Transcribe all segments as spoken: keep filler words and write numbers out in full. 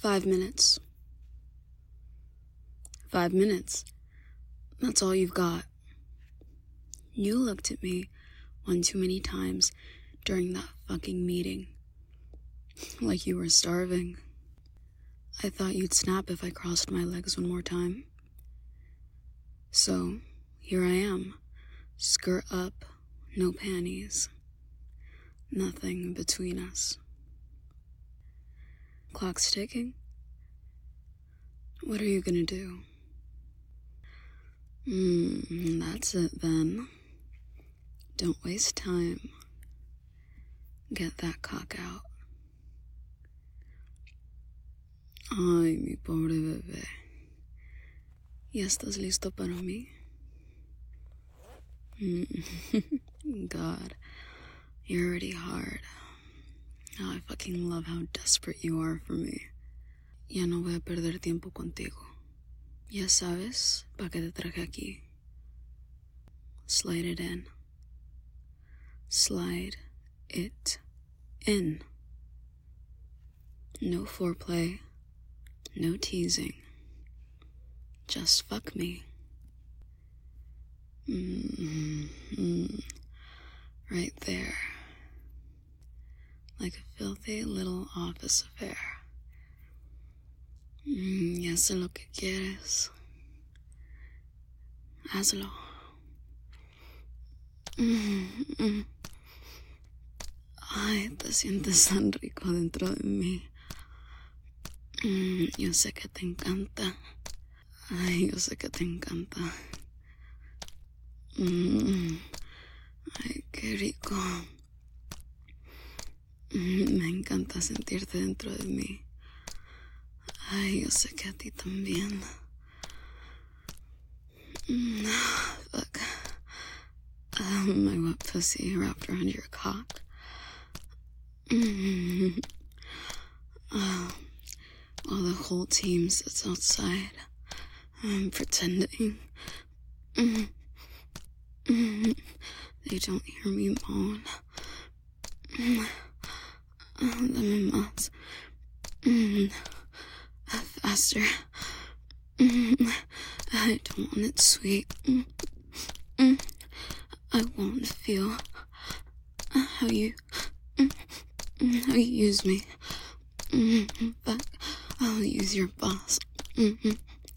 Five minutes. Five minutes. That's all you've got. You looked at me one too many times during that fucking meeting. Like you were starving. I thought you'd snap if I crossed my legs one more time. So, here I am. Skirt up, no panties. Nothing between us. Clock's ticking. What are you gonna do? Hmm, that's it then. Don't waste time. Get that cock out. Ay, mi pobre bebé. ¿Ya estás listo para mí? God, you're already hard. Oh, I fucking love how desperate you are for me. Ya no voy a perder tiempo contigo. Ya sabes pa' qué te traje aquí. Slide it in. Slide it in. No foreplay. No teasing. Just fuck me. Mm-hmm. Right there. Like a filthy little office affair. Mm, ya sé lo que quieres. Hazlo. Mm-hmm. Ay, te sientes tan rico dentro de mí. Mm, yo sé que te encanta. Ay, yo sé que te encanta. Mm, ay, qué rico. Mm, me encanta sentirte dentro de mí. Ay, yo sé que a ti también. Mm, fuck. Um, my wet pussy wrapped around your cock. Mm. Oh, while the whole team sits outside, um, pretending. Mm. Mm. They don't hear me moan. Mm. Oh, dame más. Mm. Faster. Mm. I don't want it sweet. Mm. Mm. I want to feel how you, how you use me. Mm. But I'll use your boss. Mm-hmm.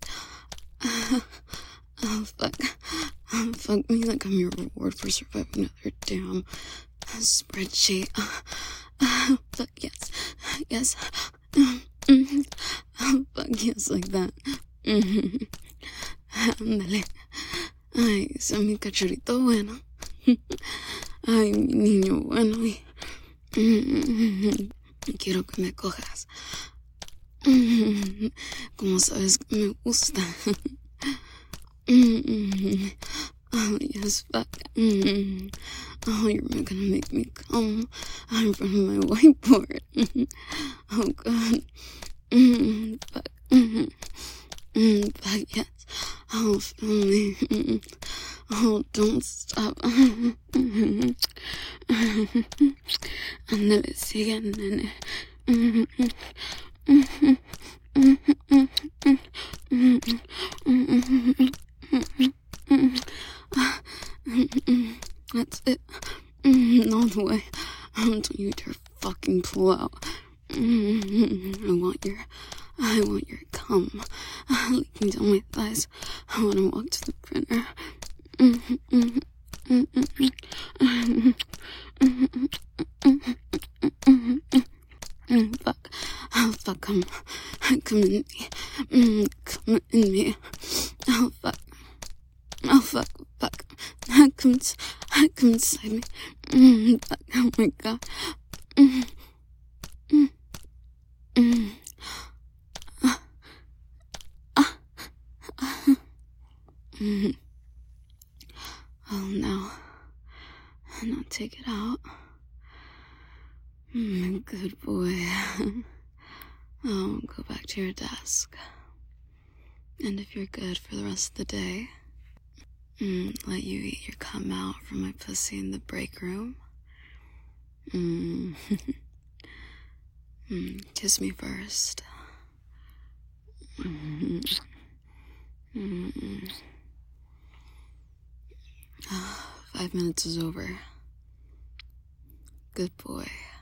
Oh, fuck. Oh, fuck me like I'm your reward for surviving another damn spreadsheet. Oh, fuck yes. Yes. Mm-hmm. Oh, fuck yes, like that. Mm-hmm. Ándale. Ay, ese es mi cachorrito bueno. Ay, mi niño bueno. Mm-hmm. Quiero que me cojas. Mm-hmm. Como sabes que me gusta. Mm-hmm. Oh, yes, fuck. Mm-hmm. Oh, you're gonna make me come in front of my whiteboard. Mm-hmm. Oh, God. Mm-hmm. Fuck. Mm-hmm. Mm-hmm. Fuck, yes. Oh, feel me. Mm-hmm. Oh, don't stop. Mm-hmm. Ándale, sigue, nene. Mm-hmm. Mm-hmm. Mm-hmm. Mm-hmm. Mm-hmm. That's it. Mm-hmm. All the way. Don't you dare fucking pull out. Mm-hmm. I want your, I want your cum leaking down my thighs. I want to walk to the printer. Mm-hmm. Mm-hmm. Mm-hmm. Mm-hmm. Mm-hmm. Mm, fuck. Oh, fuck. Come. Come in me. Mm, come in me. Oh, fuck. Oh, fuck. Fuck. Come, come inside me. Mm, fuck. Oh, my God. Mm, mm, mm. Uh, uh, uh. Mm. Oh, no. Now take it out. Mm, good boy. Oh, go back to your desk. And if you're good for the rest of the day, mm, let you eat your cum out from my pussy in the break room. Mm. Mm, kiss me first. Five minutes is over. Good boy.